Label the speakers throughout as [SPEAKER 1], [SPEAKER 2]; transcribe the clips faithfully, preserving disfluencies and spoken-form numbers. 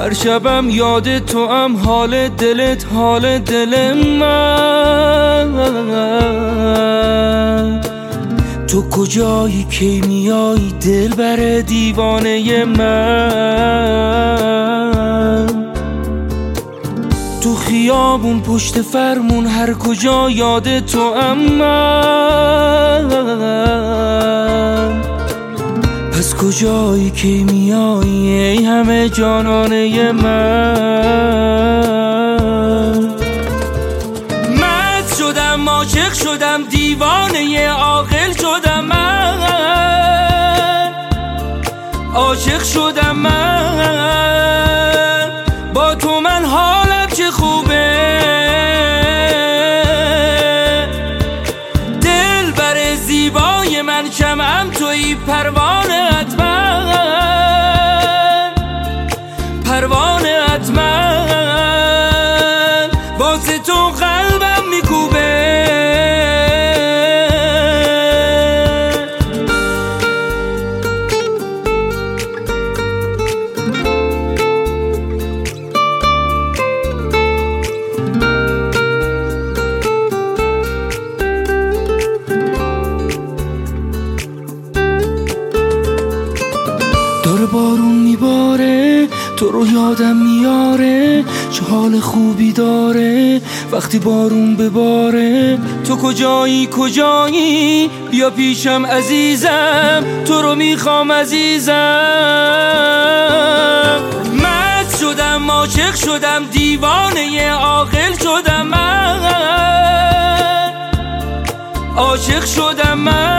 [SPEAKER 1] هر شبم یاد تو هم، حال دلت حال دل من. تو کجایی کی میایی دل بر دیوانه من؟ تو خیابون پشت فرمون هر کجا یاد تو هم من. پس کجایی کی میایی ای همه جانانه من؟ مست شدم عاشق شدم دیوانه عاقل شدم من. عاشق شدم من با تو، من حالم چه خوبه. دل بر زیبای من شمعم تویی پروانه‌ات من. پروانه‌ات من واسه تو قلبم میکوبه. داره بارون میباره تو رو یادم میاره، چه حال خوبی داره وقتی بارون بباره. تو کجایی کجایی بیا پیشم عزیزم، تو رو میخوام عزیزم. مست شدم عاشق شدم دیوانه عاقل شدم من. عاشق شدم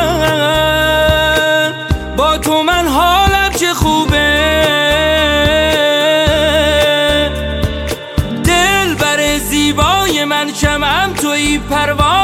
[SPEAKER 1] من با تو، من حالم چه خوبه. دل بر زیبای من شمعم تویی پروانه